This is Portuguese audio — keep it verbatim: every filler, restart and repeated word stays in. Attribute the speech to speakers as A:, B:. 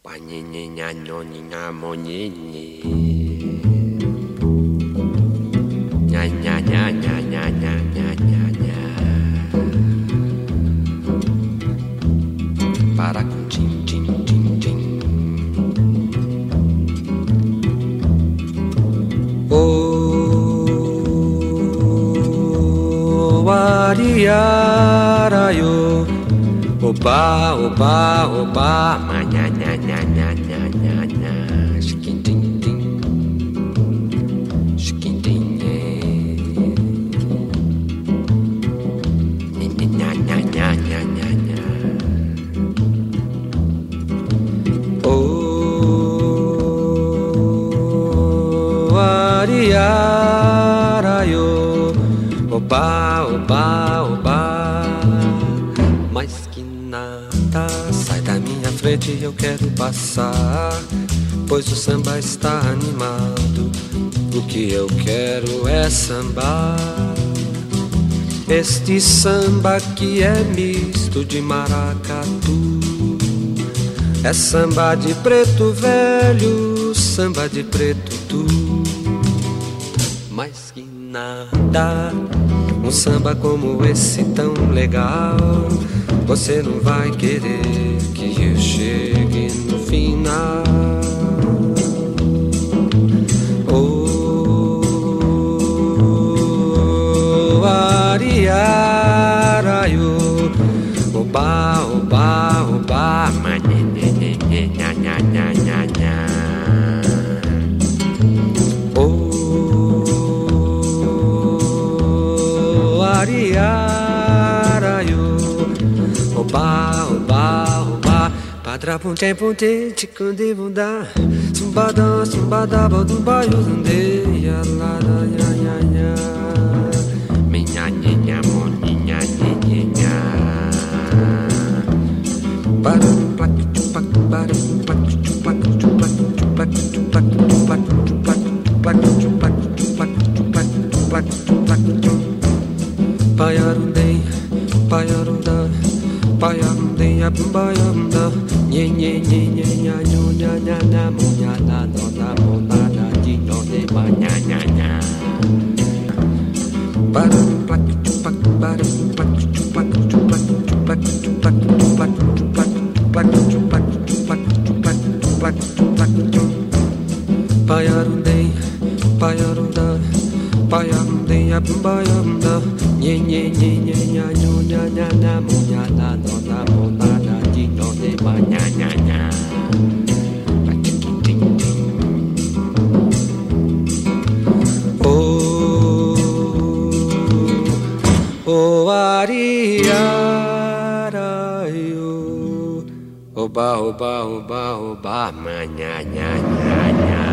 A: Para com tim, tim, tim, tim. Oh, ariarayo, oba, oba, oba, manha, nha, nha, nha, nha, nha, nha, chiquim, tim, tim, chiquim, tim, nha, nha, nha, nha, nha, nha. Oh, ariarayo, oba, oba, oba. Mas que nada, sai da minha frente, eu quero passar, pois o samba está animado. O que eu quero é sambar, este samba que é misto de maracatu. É samba de preto velho, samba de preto tu. Mas que nada, um samba como esse tão legal, você não vai querer que eu chegue no final. Oh, ariarayo, oba, oba, oba, manhã, nha, nha, nha, nha, nha. Oh, ariarayo, oba, oba, oba. Padra punte punte, chikunde bunda, sumbada, sumbada, bodumba, yuzunde, ya la la, ya ya ya. Minha, nha, moninha, nha, nha, nha. Para plac, chupac, para plac, chupac, chupac, chupac, chupac, chupac, chupac, chupac, chupac, chupac, chupac, chupac, chupac, chupac. Payarundei, payarunda, payarundei, apumbayanda, nye nye nye nye nya nyo nya nya nya mo nya na no na mo na na ji no de ma nya nya nya. Para plac, chupac, para plac, chupac, chupac, chupac, chupac, chupac, chupac. Payarundei, payarunda, payarundei, apumbayanda, nye nye nye nye nya nyo nya nya nya mo nya na no na mo na na ji no de ma nya nya nya. Oh, oh, ariarayo, oba, oba, oba, oba, manhã, nha, nha, nha.